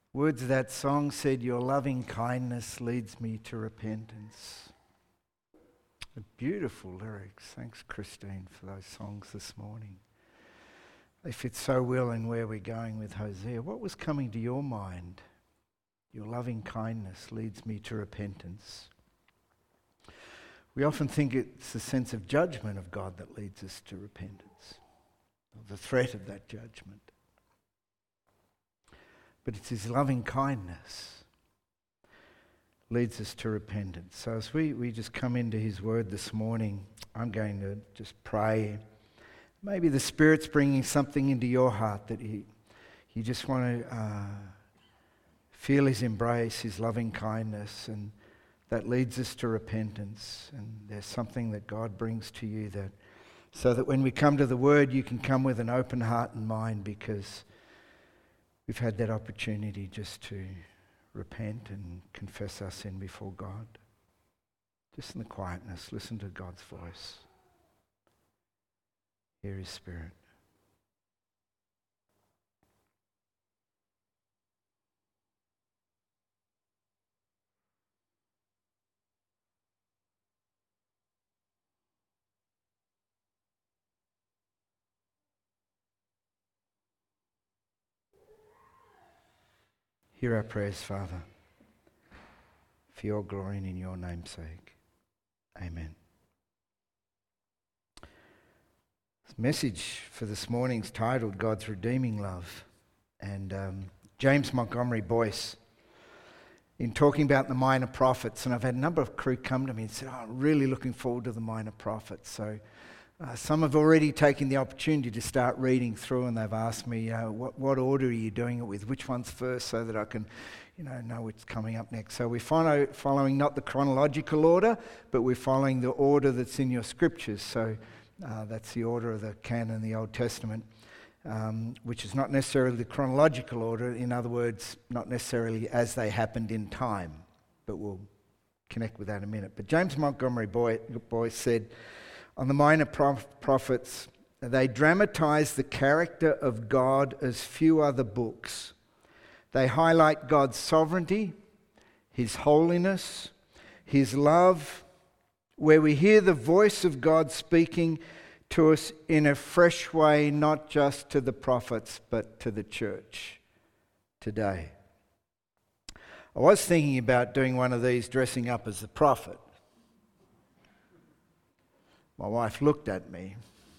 Words of that song said, "Your loving kindness leads me to repentance." Beautiful lyrics. Thanks, Christine, for those songs this morning. They fit so well in where we're going with Hosea. What was coming to your mind? Your loving kindness leads me to repentance. We often think it's the sense of judgment of God that leads us to repentance, or the threat of that judgment. But it's His loving kindness leads us to repentance. So as we just come into His Word this morning, I'm going to just pray. Maybe the Spirit's bringing something into your heart that you just want to feel His embrace, His loving kindness, and that leads us to repentance. And there's something that God brings to you so that when we come to the Word, you can come with an open heart and mind, because we've had that opportunity just to repent and confess our sin before God. Just in the quietness, listen to God's voice. Hear His Spirit. Hear our prayers, Father, for your glory and in your name's sake. Amen. The message for this morning's titled God's Redeeming Love. And James Montgomery Boyce, in talking about the minor prophets, and I've had a number of crew come to me and said, I'm really looking forward to the minor prophets. So some have already taken the opportunity to start reading through, and they've asked me, what order are you doing it with? Which one's first, so that I can know what's coming up next. So we're following not the chronological order, but we're following the order that's in your scriptures. So that's the order of the canon in the Old Testament, which is not necessarily the chronological order. In other words, not necessarily as they happened in time, but we'll connect with that in a minute. But James Montgomery Boyce said, on the minor prophets, they dramatize the character of God as few other books. They highlight God's sovereignty, His holiness, His love, where we hear the voice of God speaking to us in a fresh way, not just to the prophets, but to the church today. I was thinking about doing one of these, dressing up as the prophet. My wife looked at me.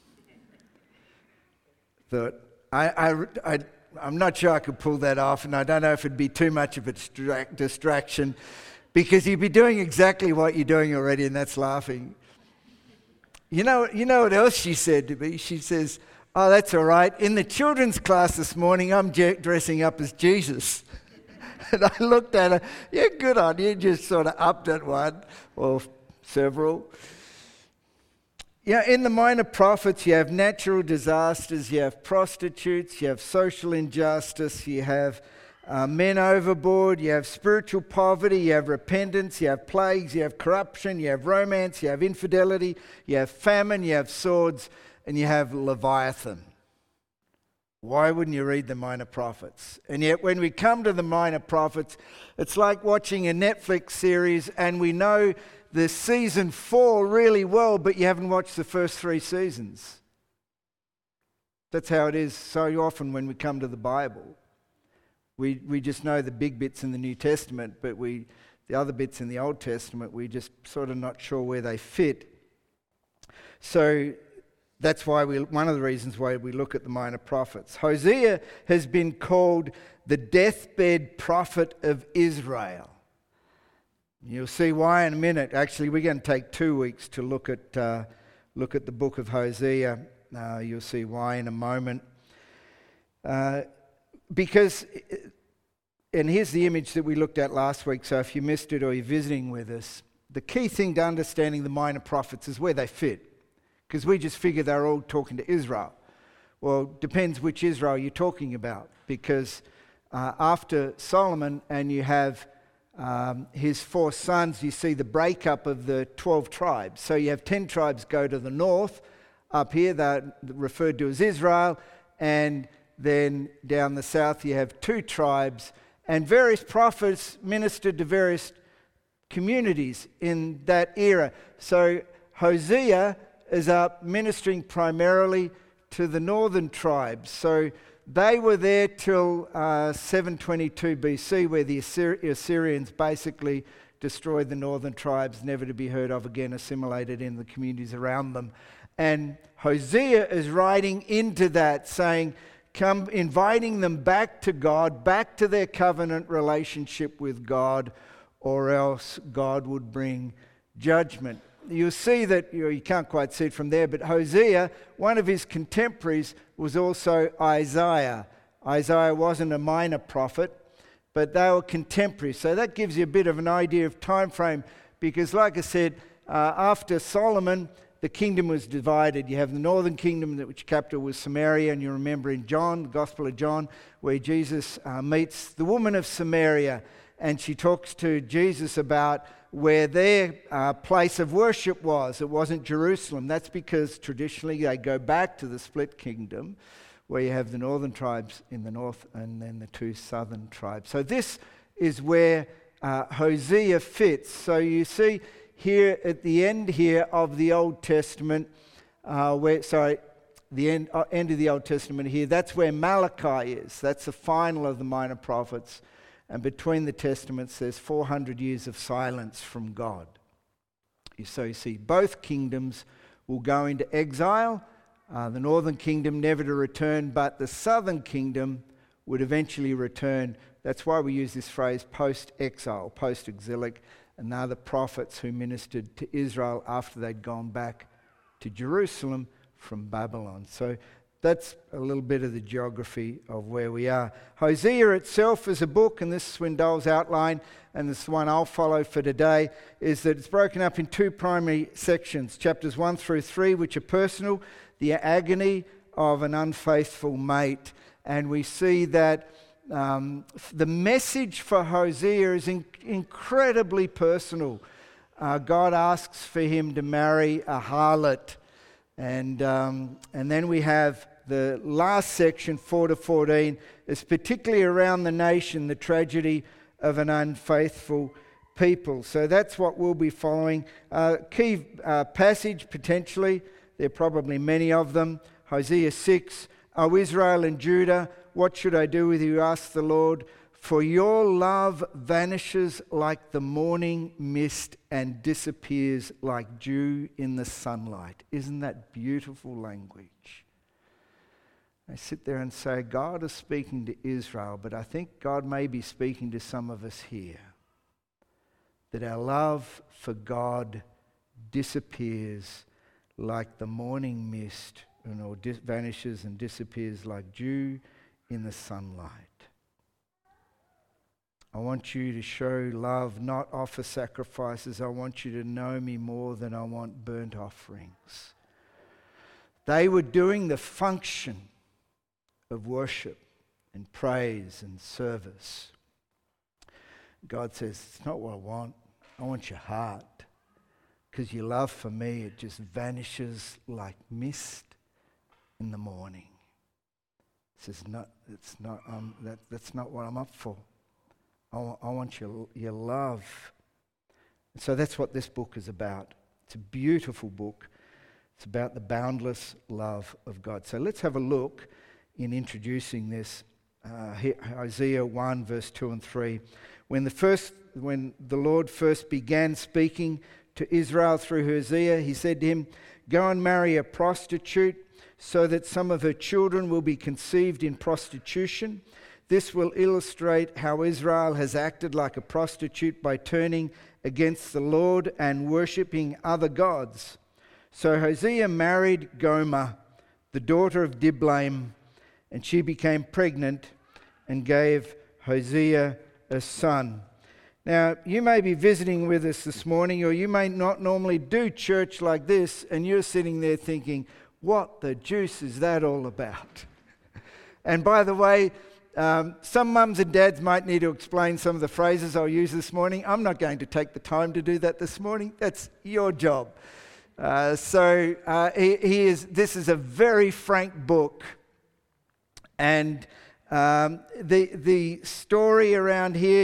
Thought, I'm not sure I could pull that off, and I don't know if it'd be too much of a distraction, because you'd be doing exactly what you're doing already, and that's laughing. You know what else she said to me? She says, "Oh, that's all right. In the children's class this morning, I'm dressing up as Jesus." And I looked at her. Yeah, good on you. Just sort of upped at one or several. Yeah, in the minor prophets, you have natural disasters, you have prostitutes, you have social injustice, you have men overboard, you have spiritual poverty, you have repentance, you have plagues, you have corruption, you have romance, you have infidelity, you have famine, you have swords, and you have Leviathan. Why wouldn't you read the minor prophets? And yet when we come to the minor prophets, it's like watching a Netflix series, and we know the season 4 really well, but you haven't watched the first 3 seasons. That's how it is so often when we come to the Bible. We just know the big bits in the New Testament, but the other bits in the Old Testament, we're just sort of not sure where they fit. So that's why one of the reasons why we look at the minor prophets. Hosea has been called the deathbed prophet of Israel. You'll see why in a minute. Actually, we're going to take 2 weeks to look at the book of Hosea. You'll see why in a moment. Because, and here's the image that we looked at last week, so if you missed it or you're visiting with us, the key thing to understanding the minor prophets is where they fit. Because we just figure they're all talking to Israel. Well, it depends which Israel you're talking about. Because after Solomon, and you have his 4 sons, you see the breakup of the 12 tribes. So you have 10 tribes go to the north. Up here they're referred to as Israel. And then down the south you have 2 tribes, And various prophets ministered to various communities in that era. So Hosea is up ministering primarily to the northern tribes. So they were there till 722 BC, where the Assyrians basically destroyed the northern tribes, never to be heard of again, assimilated in the communities around them. And Hosea is writing into that, saying, inviting them back to God, back to their covenant relationship with God, or else God would bring judgment. You'll see that, you can't quite see it from there, but Hosea, one of his contemporaries, was also Isaiah. Isaiah wasn't a minor prophet, but they were contemporaries. So that gives you a bit of an idea of time frame, because like I said, after Solomon, the kingdom was divided. You have the northern kingdom, which capital was Samaria, and you remember in John, the Gospel of John, where Jesus meets the woman of Samaria, and she talks to Jesus about where their place of worship was. It wasn't Jerusalem. That's because traditionally they go back to the split kingdom, where you have the northern tribes in the north and then the two southern tribes. So this is where Hosea fits. So you see here at the end here of the Old Testament, the end of the Old Testament here, that's where Malachi is. That's the final of the minor prophets. And between the testaments, there's 400 years of silence from God. So you see, both kingdoms will go into exile. The northern kingdom never to return, but the southern kingdom would eventually return. That's why we use this phrase post-exile, post-exilic. And they're the prophets who ministered to Israel after they'd gone back to Jerusalem from Babylon. So that's a little bit of the geography of where we are. Hosea itself is a book, and this is Swindoll's outline, and this one I'll follow for today, is that it's broken up in two primary sections, chapters 1 through 3, which are personal, the agony of an unfaithful mate. And we see that the message for Hosea is incredibly personal. God asks for him to marry a harlot. And then we have the last section, 4 to 14, is particularly around the nation, the tragedy of an unfaithful people. So that's what we'll be following. Key passage, potentially, there are probably many of them. Hosea 6, O Israel and Judah, what should I do with you, asked the Lord? For your love vanishes like the morning mist and disappears like dew in the sunlight. Isn't that beautiful language? I sit there and say, God is speaking to Israel, but I think God may be speaking to some of us here. That our love for God disappears like the morning mist, vanishes and disappears like dew in the sunlight. I want you to show love, not offer sacrifices. I want you to know me more than I want burnt offerings. They were doing the function of worship and praise and service. God says, it's not what I want. I want your heart. Because your love for me, it just vanishes like mist in the morning. He says, no, that's not what I'm up for. I want your love. And so that's what this book is about. It's a beautiful book. It's about the boundless love of God. So let's have a look in introducing this. Hosea 1, verse 2 and 3. When the Lord first began speaking to Israel through Hosea, he said to him, go and marry a prostitute so that some of her children will be conceived in prostitution. This will illustrate how Israel has acted like a prostitute by turning against the Lord and worshipping other gods. So Hosea married Gomer, the daughter of Diblaim, and she became pregnant and gave Hosea a son. Now, you may be visiting with us this morning, or you may not normally do church like this, and you're sitting there thinking, what the juice is that all about? And by the way, some mums and dads might need to explain some of the phrases I'll use this morning. I'm not going to take the time to do that this morning. That's your job. This is a very frank book. And The story around here,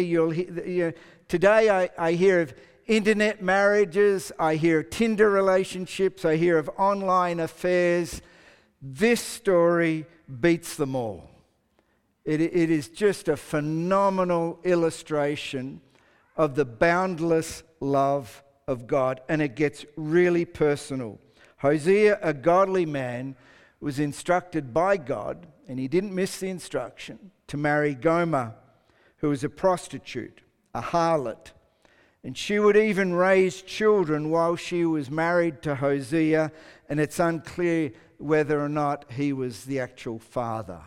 today I hear of internet marriages, I hear of Tinder relationships, I hear of online affairs. This story beats them all. It is just a phenomenal illustration of the boundless love of God, and it gets really personal. Hosea, a godly man, was instructed by God, and he didn't miss the instruction, to marry Gomer, who was a prostitute, a harlot. And she would even raise children while she was married to Hosea, and it's unclear whether or not he was the actual father.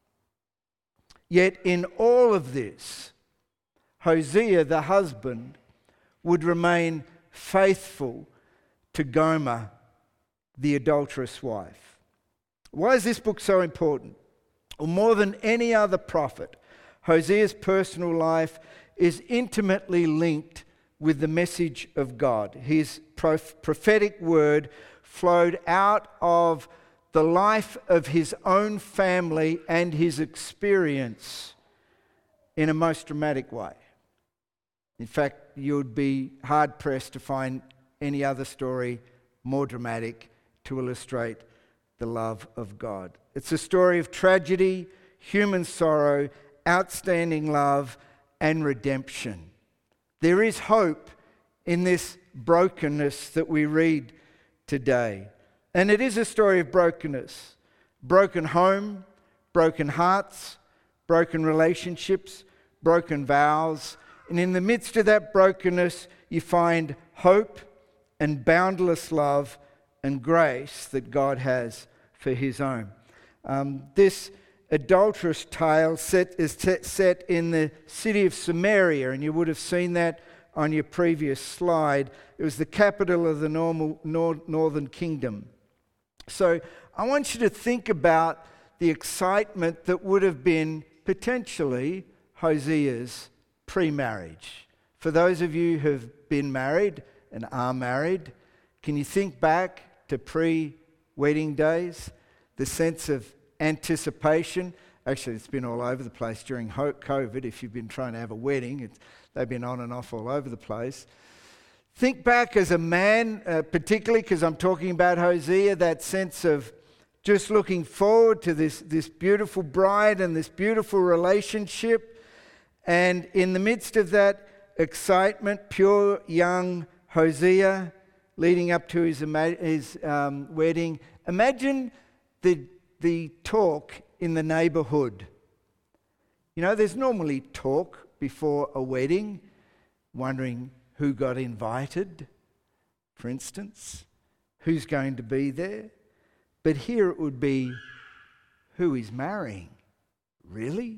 Yet in all of this, Hosea, the husband, would remain faithful to Gomer, the adulterous wife. Why is this book so important? Well, more than any other prophet, Hosea's personal life is intimately linked with the message of God. His prophetic word flowed out of the life of his own family and his experience in a most dramatic way. In fact, you'd be hard-pressed to find any other story more dramatic to illustrate the love of God. It's a story of tragedy, human sorrow, outstanding love, and redemption. There is hope in this brokenness that we read today. And it is a story of brokenness. Broken home, broken hearts, broken relationships, broken vows. And in the midst of that brokenness, you find hope and boundless love and grace that God has for his own. This adulterous tale is set in the city of Samaria, and you would have seen that on your previous slide. It was the capital of the northern kingdom. So I want you to think about the excitement that would have been potentially Hosea's pre-marriage. For those of you who have been married and are married, can you think back to pre-wedding days? The sense of anticipation. Actually, it's been all over the place during COVID. If you've been trying to have a wedding, they've been on and off all over the place. Think back as a man, particularly because I'm talking about Hosea, that sense of just looking forward to this beautiful bride and this beautiful relationship. And in the midst of that excitement, pure young Hosea leading up to his wedding, imagine the talk in the neighbourhood. You know, there's normally talk before a wedding, wondering who got invited, for instance, who's going to be there. But here it would be, who is marrying? Really?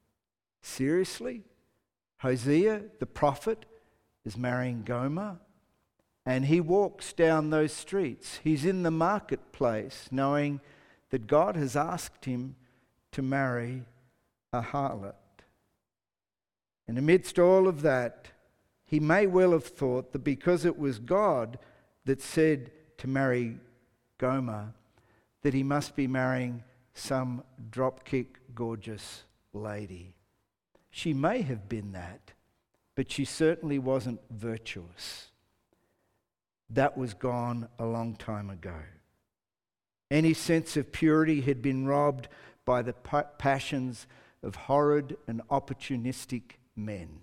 Seriously? Hosea, the prophet, is marrying Gomer, and he walks down those streets. He's in the marketplace knowing that God has asked him to marry a harlot. And amidst all of that, he may well have thought that because it was God that said to marry Gomer, that he must be marrying some dropkick gorgeous lady. She may have been that, but she certainly wasn't virtuous. That was gone a long time ago. Any sense of purity had been robbed by the passions of horrid and opportunistic men.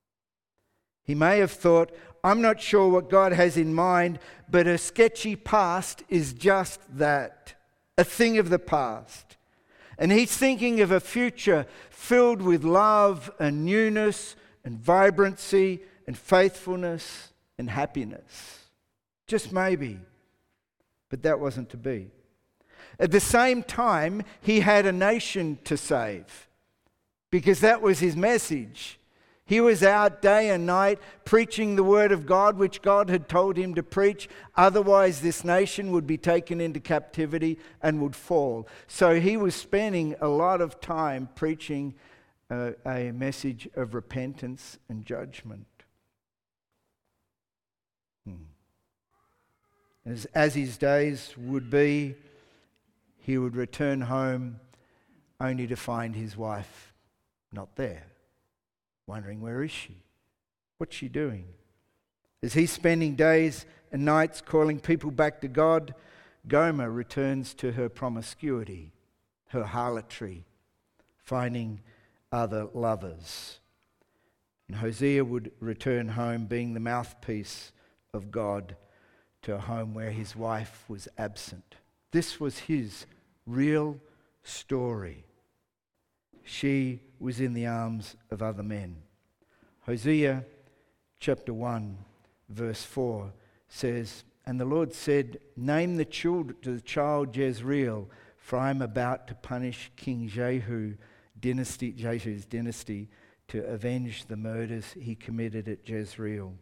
He may have thought, I'm not sure what God has in mind, but a sketchy past is just that, a thing of the past. And he's thinking of a future filled with love and newness and vibrancy and faithfulness and happiness. Just maybe. But that wasn't to be. At the same time, he had a nation to save, because that was his message. He was out day and night preaching the word of God, which God had told him to preach. Otherwise, this nation would be taken into captivity and would fall. So he was spending a lot of time preaching a message of repentance and judgment. As his days would be, he would return home only to find his wife not there, wondering, where is she? What's she doing? As he's spending days and nights calling people back to God, Gomer returns to her promiscuity, her harlotry, finding other lovers. And Hosea would return home being the mouthpiece of God to a home where his wife was absent. This was his real story. She was in the arms of other men. Hosea chapter 1 verse 4 says, "And the Lord said, name the child Jezreel, for I am about to punish King Jehu's dynasty, to avenge the murders he committed at Jezreel."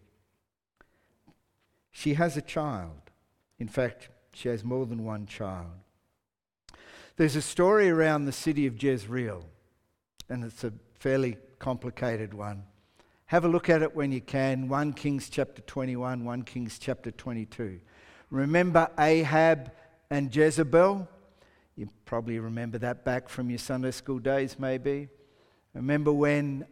She has a child. In fact, she has more than one child. There's a story around the city of Jezreel, and it's a fairly complicated one. Have a look at it when you can. 1 Kings chapter 21, 1 Kings chapter 22. Remember Ahab and Jezebel? You probably remember that back from your Sunday school days, maybe. Remember when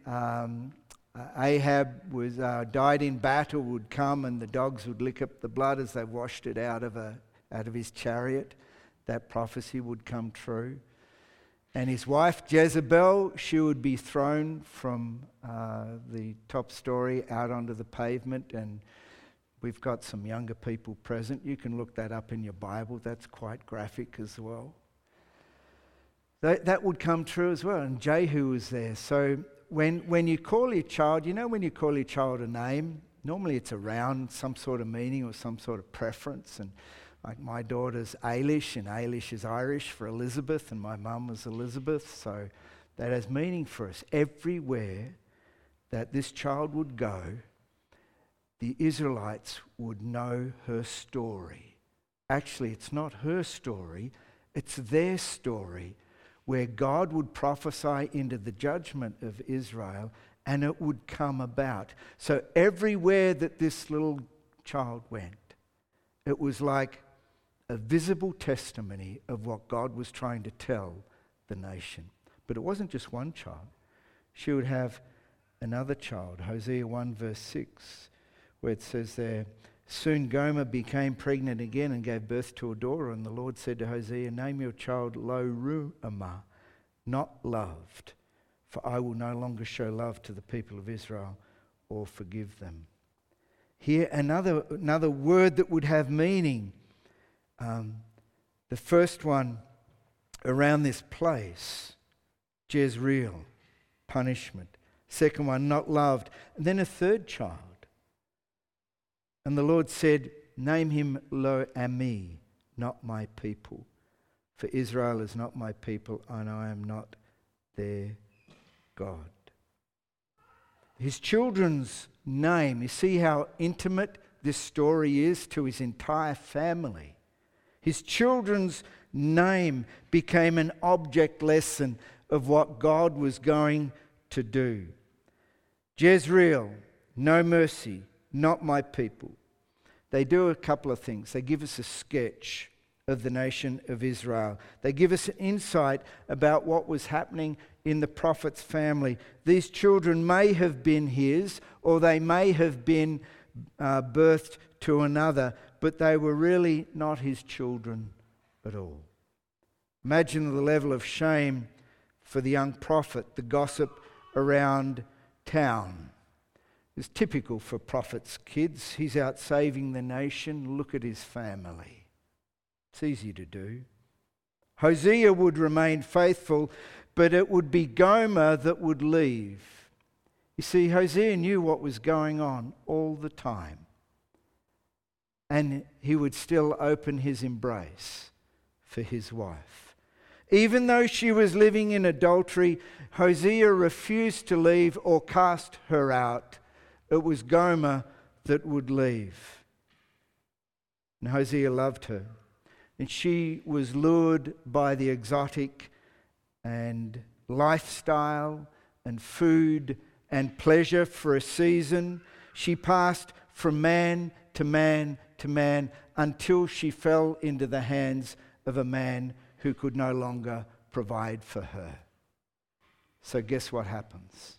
Ahab was died in battle, would come and the dogs would lick up the blood as they washed it out of his chariot. That prophecy would come true. And his wife Jezebel, she would be thrown from the top story out onto the pavement. And we've got some younger people present. You can look that up in your Bible. That's quite graphic as well. That would come true as well. And Jehu was there. So when you call your child, when you call your child a name, normally it's around some sort of meaning or some sort of preference. And like my daughter's Ailish, and Ailish is Irish for Elizabeth, and my mum was Elizabeth, so that has meaning for us. Everywhere that this child would go, the Israelites would know her story. Actually, it's not her story, it's their story, where God would prophesy into the judgment of Israel, and it would come about. So everywhere that this little child went, it was like a visible testimony of what God was trying to tell the nation. But it wasn't just one child. She would have another child. Hosea 1 verse 6, where it says there, "Soon Gomer became pregnant again and gave birth to a daughter. And the Lord said to Hosea, name your child Lo-ruhamah, not loved, for I will no longer show love to the people of Israel or forgive them." Here, another word that would have meaning. The first one around this place, Jezreel, punishment. Second one, not loved. And then a third child. And the Lord said, name him Lo-ammi, not my people. For Israel is not my people, and I am not their God. His children's name, you see how intimate this story is to his entire family. His children's name became an object lesson of what God was going to do. Jezreel, no mercy, not my people. They do a couple of things. They give us a sketch of the nation of Israel. They give us an insight about what was happening in the prophet's family. These children may have been his, or they may have been birthed to another, but they were really not his children at all. Imagine the level of shame for the young prophet, the gossip around town. It's typical for prophets' kids. He's out saving the nation. Look at his family. It's easy to do. Hosea would remain faithful, but it would be Gomer that would leave. You see, Hosea knew what was going on all the time. And he would still open his embrace for his wife. Even though she was living in adultery, Hosea refused to leave or cast her out. It was Gomer that would leave. And Hosea loved her. And she was lured by the exotic and lifestyle and food and pleasure for a season. She passed from man to man to man until she fell into the hands of a man who could no longer provide for her. So guess what happens?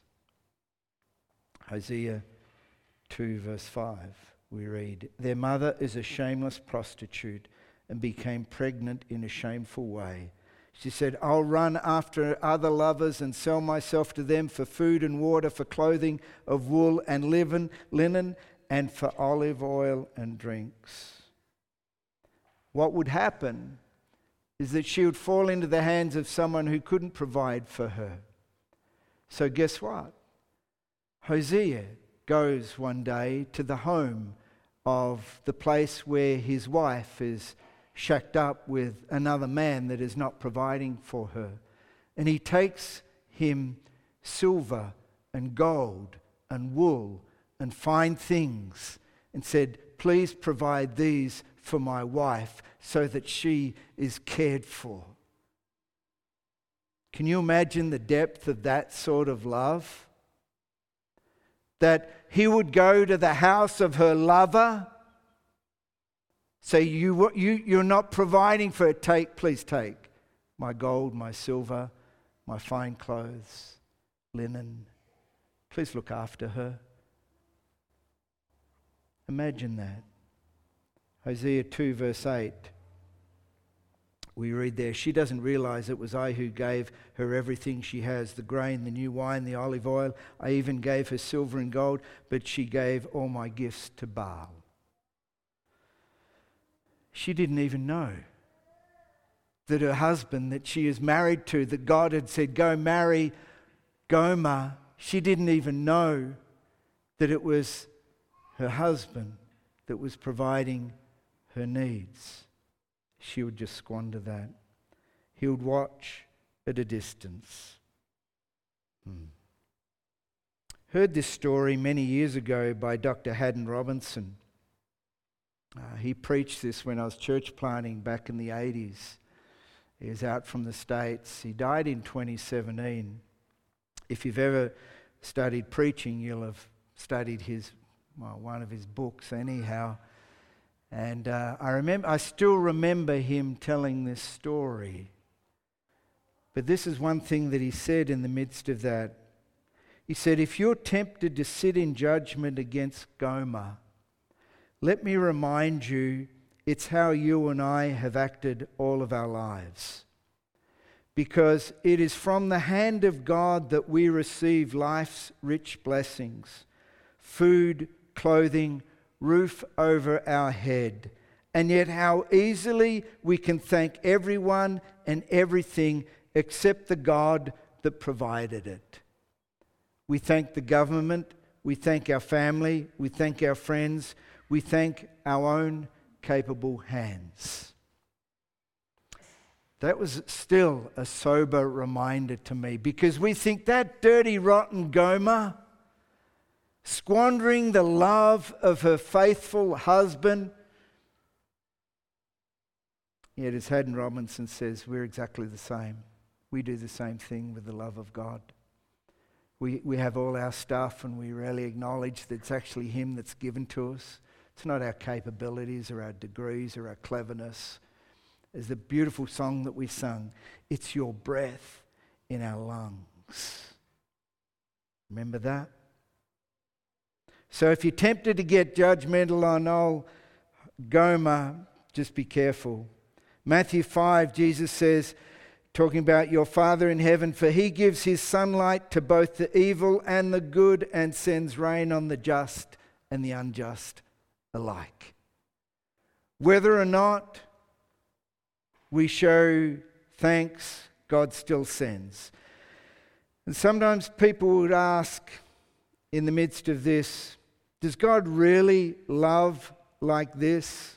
Hosea 2 verse 5, we read, "Their mother is a shameless prostitute and became pregnant in a shameful way. She said, I'll run after other lovers and sell myself to them for food and water, for clothing of wool and linen, and for olive oil and drinks." What would happen is that she would fall into the hands of someone who couldn't provide for her. So guess what? Hosea goes one day to the home of the place where his wife is shacked up with another man that is not providing for her. And he takes him silver and gold and wool and fine things and said, "Please provide these for my wife so that she is cared for." Can you imagine the depth of that sort of love? That he would go to the house of her lover, say, you're not providing for it, please take my gold, my silver, my fine clothes, linen. Please look after her. Imagine that. Hosea 2 verse 8. We read there, "She doesn't realize it was I who gave her everything she has, the grain, the new wine, the olive oil. I even gave her silver and gold, but she gave all my gifts to Baal." She didn't even know that her husband that she is married to, that God had said, "Go marry Gomer," she didn't even know that it was her husband that was providing her needs. She would just squander that. He would watch at a distance. Heard this story many years ago by Dr. Haddon Robinson. He preached this when I was church planting back in the 80s. He was out from the States. He died in 2017. If you've ever studied preaching, you'll have studied one of his books anyhow. And I still remember him telling this story. But this is one thing that he said in the midst of that. He said, "If you're tempted to sit in judgment against Gomer, let me remind you, it's how you and I have acted all of our lives. Because it is from the hand of God that we receive life's rich blessings, food, clothing, roof over our head. And yet how easily we can thank everyone and everything except the God that provided it. We thank the government, we thank our family, we thank our friends, we thank our own capable hands." That was still a sober reminder to me, because we think that dirty, rotten Gomer, squandering the love of her faithful husband. Yet as Haddon Robinson says, we're exactly the same. We do the same thing with the love of God. We have all our stuff and we rarely acknowledge that it's actually Him that's given to us. It's not our capabilities or our degrees or our cleverness. As the beautiful song that we sung, it's your breath in our lungs. Remember that? So if you're tempted to get judgmental on old Gomer, just be careful. Matthew 5, Jesus says, talking about your Father in heaven, "For He gives His sunlight to both the evil and the good and sends rain on the just and the unjust alike." Whether or not we show thanks, God still sends. And sometimes people would ask in the midst of this, does God really love like this?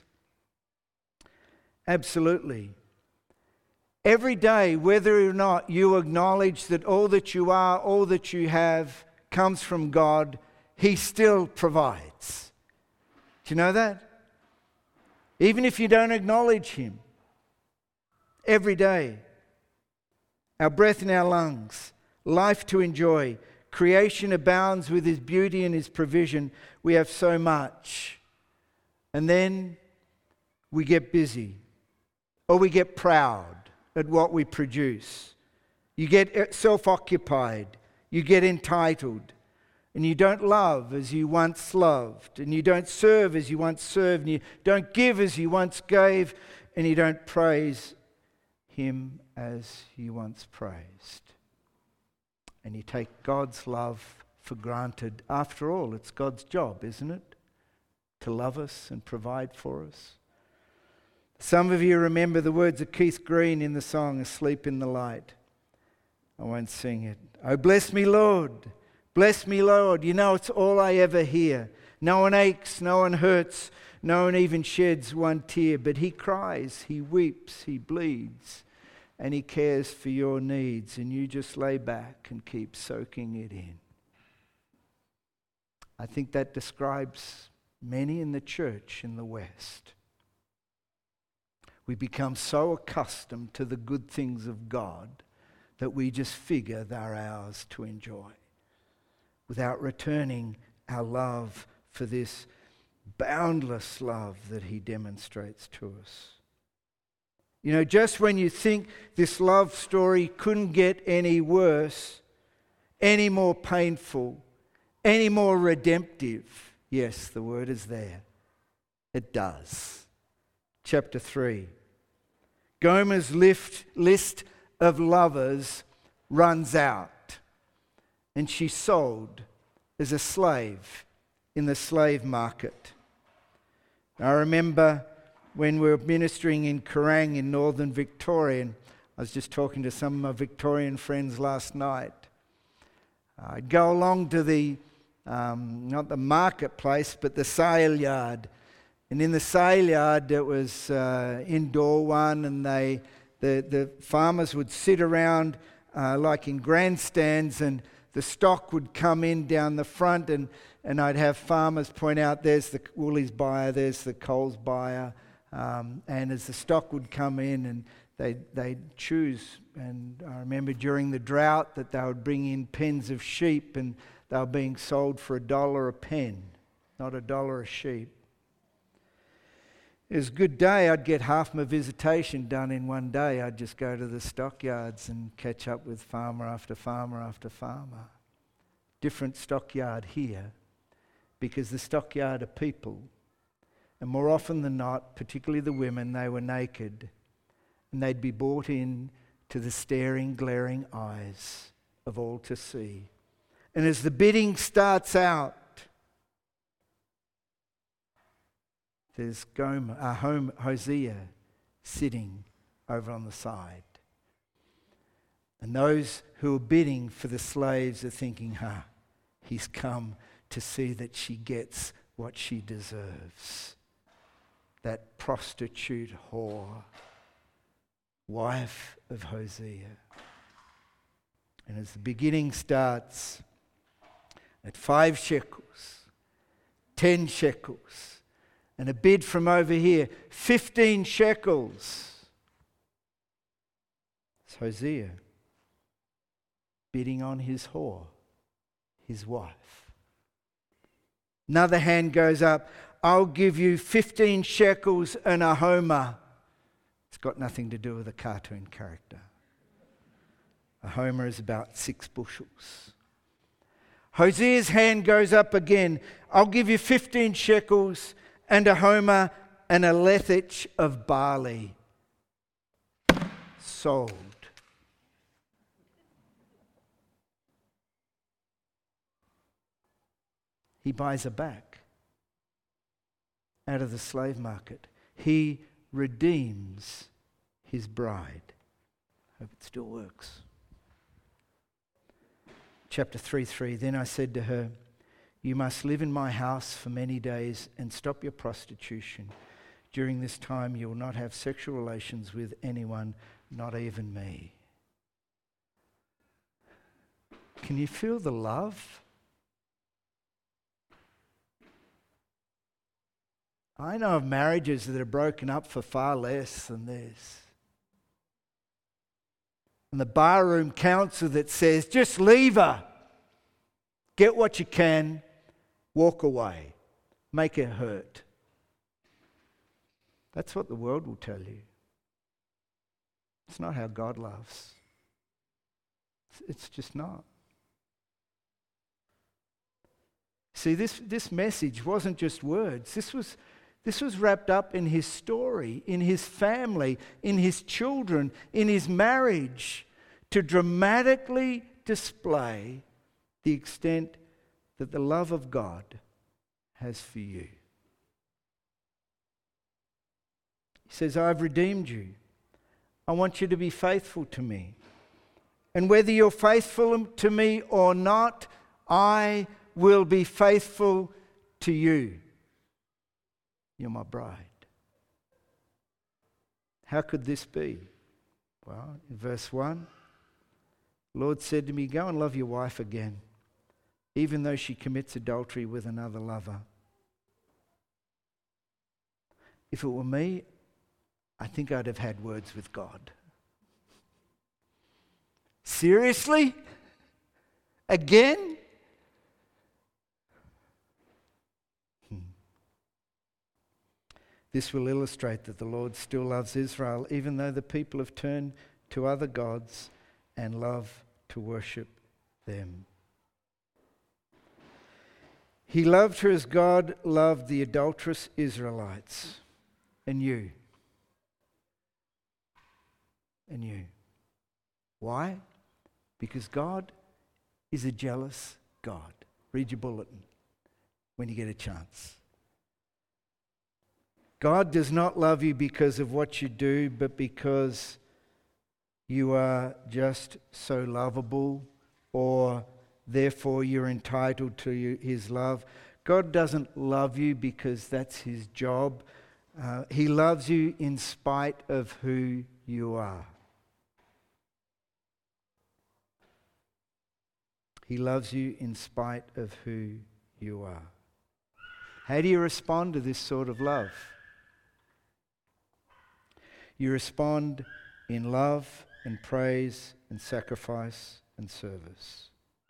Absolutely. Every day, whether or not you acknowledge that all that you are, all that you have comes from God, He still provides. Do you know that? Even if you don't acknowledge Him. Every day. Our breath in our lungs, life to enjoy, creation abounds with His beauty and His provision. We have so much. And then we get busy. Or we get proud. at what we produce. You get self-occupied. You get entitled. And you don't love as you once loved. And you don't serve as you once served. And you don't give as you once gave. And you don't praise Him as you once praised. And you take God's love for granted. After all, it's God's job, isn't it? To love us and provide for us. Some of you remember the words of Keith Green in the song Asleep in the Light. I won't sing it. Oh, bless me, Lord. Bless me, Lord. You know, it's all I ever hear. No one aches, no one hurts, no one even sheds one tear. But He cries, He weeps, He bleeds, and He cares for your needs. And you just lay back and keep soaking it in. I think that describes many in the church in the West. We become so accustomed to the good things of God that we just figure they're ours to enjoy, without returning our love for this boundless love that He demonstrates to us. You know, just when you think this love story couldn't get any worse, any more painful, any more redemptive, yes, the word is there. It does. Chapter 3. Gomer's list of lovers runs out, and she's sold as a slave in the slave market. I remember when we were ministering in Kerrang in northern Victoria, and I was just talking to some of my Victorian friends last night. I'd go along to the, not the marketplace, but the sale yard. And in the sale yard, it was indoor one, and the farmers would sit around like in grandstands, and the stock would come in down the front, and I'd have farmers point out, there's the Woolies buyer, there's the Coles buyer, and as the stock would come in, and they'd choose. And I remember during the drought that they would bring in pens of sheep, and they were being sold for $1 a pen, not $1 a sheep. It was a good day. I'd get half my visitation done in one day. I'd just go to the stockyards and catch up with farmer after farmer after farmer. Different stockyard here, because the stockyard are people. And more often than not, particularly the women, they were naked. And they'd be brought in to the staring, glaring eyes of all to see. And as the bidding starts out, there's Hosea sitting over on the side. And those who are bidding for the slaves are thinking, he's come to see that she gets what she deserves. That prostitute whore, wife of Hosea. And as the beginning starts, at 5 shekels, 10 shekels, and a bid from over here, 15 shekels. It's Hosea bidding on his whore, his wife. Another hand goes up, I'll give you 15 shekels and a homer. It's got nothing to do with a cartoon character. A homer is about 6 bushels. Hosea's hand goes up again, I'll give you 15 shekels and a homer and a lethech of barley. Sold. He buys her back out of the slave market. He redeems his bride. Hope it still works. Chapter 3:3. Then I said to her, you must live in my house for many days and stop your prostitution. During this time you will not have sexual relations with anyone, not even me. Can you feel the love? I know of marriages that are broken up for far less than this. And the barroom counsel that says, just leave her. Get what you can. Walk away. Make it hurt. That's what the world will tell you. It's not how God loves. It's just not. See, this message wasn't just words. This was wrapped up in his story, in his family, in his children, in his marriage, to dramatically display the extent that the love of God has for you. He says, I've redeemed you. I want you to be faithful to me. And whether you're faithful to me or not, I will be faithful to you. You're my bride. How could this be? Well, in verse 1, the Lord said to me, go and love your wife again, even though she commits adultery with another lover. If it were me, I think I'd have had words with God. Seriously? Again? This will illustrate that the Lord still loves Israel, even though the people have turned to other gods and love to worship them. He loved her as God loved the adulterous Israelites. And you. And you. Why? Because God is a jealous God. Read your bulletin when you get a chance. God does not love you because of what you do, but because you are just so lovable, or therefore you're entitled to his love. God doesn't love you because that's his job. He loves you in spite of who you are. He loves you in spite of who you are. How do you respond to this sort of love? You respond in love and praise and sacrifice and service.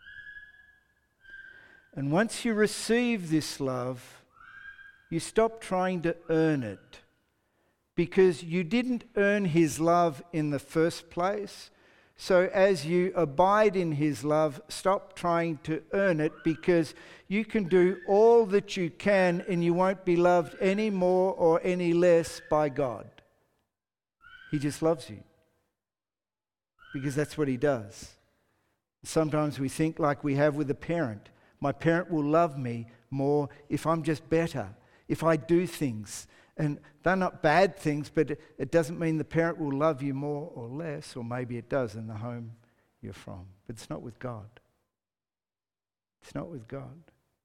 And once you receive this love, you stop trying to earn it, because you didn't earn his love in the first place. So as you abide in his love, stop trying to earn it, because you can do all that you can and you won't be loved any more or any less by God. He just loves you because that's what he does. Sometimes we think like we have with a parent. My parent will love me more if I'm just better, if I do things. And they're not bad things, but it doesn't mean the parent will love you more or less, or maybe it does in the home you're from. But it's not with God. It's not with God.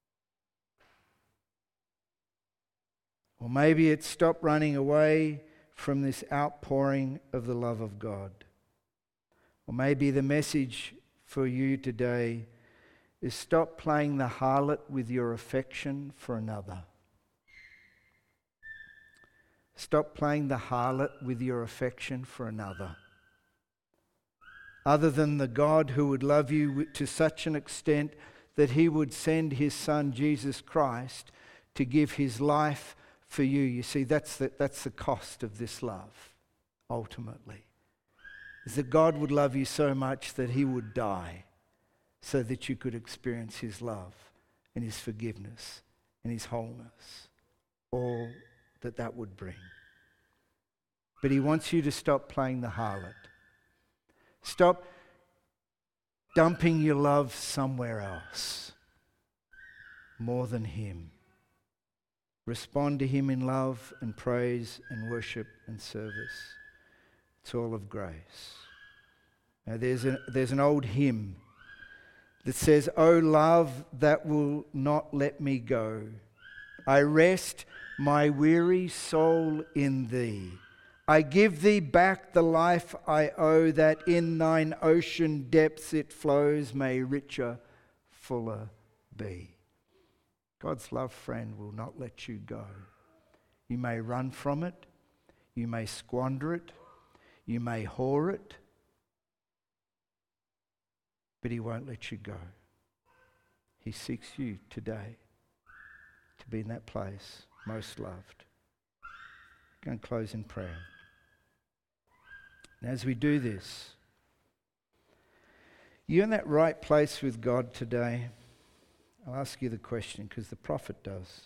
Or maybe it's stop running away from this outpouring of the love of God. Or maybe the message for you today is stop playing the harlot with your affection for another. Stop playing the harlot with your affection for another. Other than the God who would love you to such an extent that he would send his son Jesus Christ to give his life for you. You see, that's the cost of this love, ultimately. Is that God would love you so much that he would die so that you could experience his love and his forgiveness and his wholeness. All that would bring. But he wants you to stop playing the harlot. Stop dumping your love somewhere else more than him. Respond to him in love and praise and worship and service. It's all of grace. Now there's an old hymn that says, "O love that will not let me go, I rest my weary soul in thee. I give thee back the life I owe, that in thine ocean depths it flows, may richer, fuller be." God's love, friend, will not let you go. You may run from it. You may squander it. You may whore it. But he won't let you go. He seeks you today to be in that place, most loved. I'm going to close in prayer. And as we do this, you in that right place with God today? I'll ask you the question because the prophet does.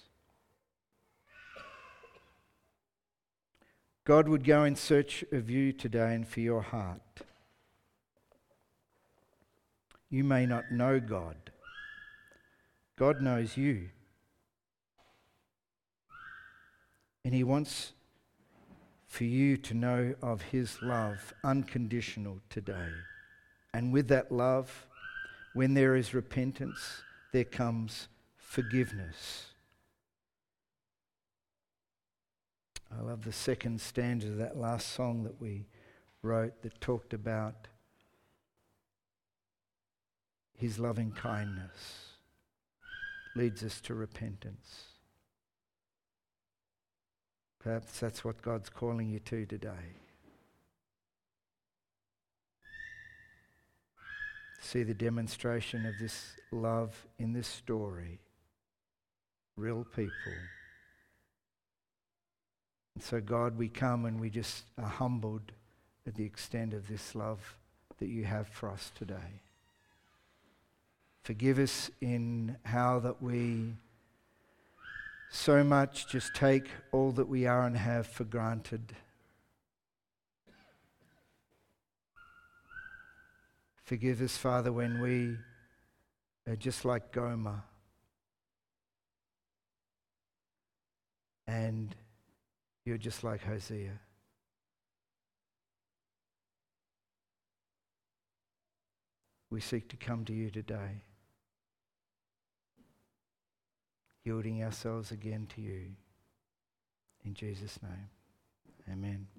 God would go in search of you today and for your heart. You may not know God. God knows you. And He wants for you to know of His love, unconditional today. And with that love, when there is repentance, there comes forgiveness. I love the second stanza of that last song that we wrote that talked about His loving kindness leads us to repentance. Perhaps that's what God's calling you to today. See the demonstration of this love in this story. Real people. And so God, we come and we just are humbled at the extent of this love that you have for us today. Forgive us in how that we so much just take all that we are and have for granted. Forgive us, Father, when we are just like Gomer and you're just like Hosea. We seek to come to you today, yielding ourselves again to you. In Jesus' name, amen.